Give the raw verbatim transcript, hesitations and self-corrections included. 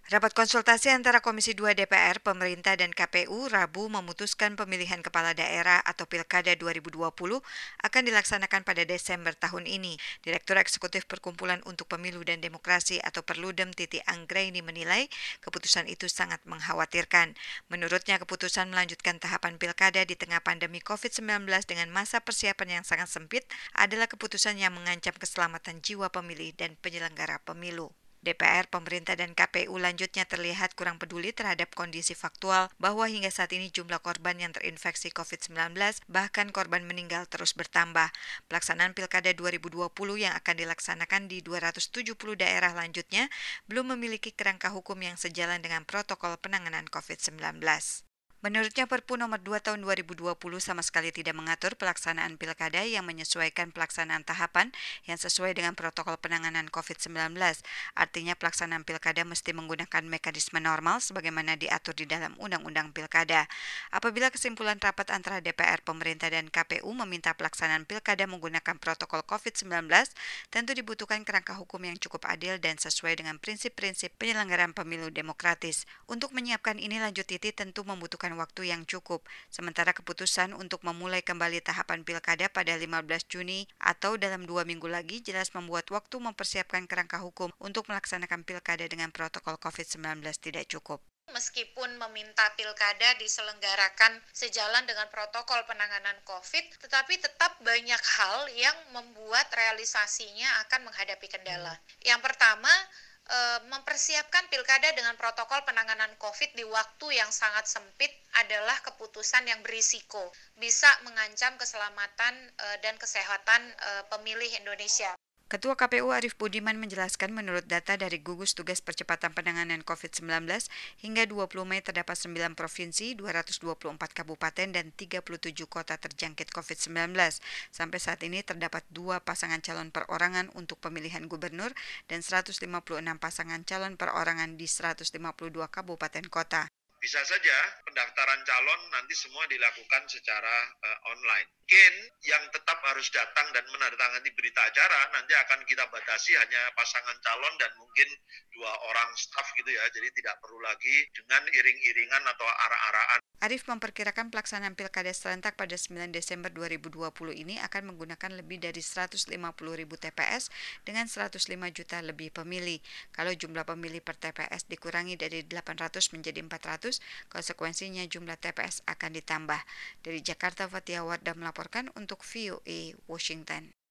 Rapat konsultasi antara Komisi dua D P R, pemerintah, dan K P U Rabu memutuskan pemilihan kepala daerah atau Pilkada dua ribu dua puluh akan dilaksanakan pada Desember tahun ini. Direktur Eksekutif Perkumpulan untuk Pemilu dan Demokrasi atau Perludem Titi Anggraini menilai keputusan itu sangat mengkhawatirkan. Menurutnya keputusan melanjutkan tahapan Pilkada di tengah pandemi covid sembilan belas dengan masa persiapan yang sangat sempit adalah keputusan yang mengancam keselamatan jiwa pemilih dan penyelenggara pemilu. D P R, pemerintah, dan K P U lanjutnya terlihat kurang peduli terhadap kondisi faktual bahwa hingga saat ini jumlah korban yang terinfeksi covid sembilan belas bahkan korban meninggal terus bertambah. Pelaksanaan Pilkada dua ribu dua puluh yang akan dilaksanakan di dua ratus tujuh puluh daerah lanjutnya belum memiliki kerangka hukum yang sejalan dengan protokol penanganan covid sembilan belas. Menurutnya Perpu nomor dua tahun dua ribu dua puluh sama sekali tidak mengatur pelaksanaan pilkada yang menyesuaikan pelaksanaan tahapan yang sesuai dengan protokol penanganan covid sembilan belas. Artinya pelaksanaan pilkada mesti menggunakan mekanisme normal sebagaimana diatur di dalam Undang-Undang Pilkada. Apabila kesimpulan rapat antara D P R, pemerintah, dan K P U meminta pelaksanaan pilkada menggunakan protokol covid sembilan belas, tentu dibutuhkan kerangka hukum yang cukup adil dan sesuai dengan prinsip-prinsip penyelenggaraan pemilu demokratis. Untuk menyiapkan ini, lanjut Titi, tentu membutuhkan waktu yang cukup. Sementara keputusan untuk memulai kembali tahapan pilkada pada lima belas Juni atau dalam dua minggu lagi jelas membuat waktu mempersiapkan kerangka hukum untuk melaksanakan pilkada dengan protokol covid sembilan belas tidak cukup. Meskipun meminta pilkada diselenggarakan sejalan dengan protokol penanganan COVID, tetapi tetap banyak hal yang membuat realisasinya akan menghadapi kendala. Yang pertama, mempersiapkan pilkada dengan protokol penanganan COVID di waktu yang sangat sempit adalah keputusan yang berisiko, bisa mengancam keselamatan dan kesehatan pemilih Indonesia. Ketua K P U Arief Budiman menjelaskan menurut data dari Gugus Tugas Percepatan Penanganan covid sembilan belas, hingga dua puluh Mei terdapat sembilan provinsi, dua ratus dua puluh empat kabupaten, dan tiga puluh tujuh kota terjangkit covid sembilan belas. Sampai saat ini terdapat dua pasangan calon perorangan untuk pemilihan gubernur dan seratus lima puluh enam pasangan calon perorangan di seratus lima puluh dua kabupaten kota. Bisa saja pendaftaran calon nanti semua dilakukan secara uh, online. Mungkin yang tetap harus datang dan menandatangani berita acara nanti akan kita batasi hanya pasangan calon dan mungkin dua orang staf gitu ya. Jadi tidak perlu lagi dengan iring-iringan atau arah-arahan. Arief memperkirakan pelaksanaan pilkada serentak pada sembilan Desember dua ribu dua puluh ini akan menggunakan lebih dari seratus lima puluh ribu T P S dengan seratus lima juta lebih pemilih. Kalau jumlah pemilih per T P S dikurangi dari delapan ratus menjadi empat ratus, konsekuensinya jumlah T P S akan ditambah. Dari Jakarta, Fatia Wardah melaporkan untuk V O A Washington.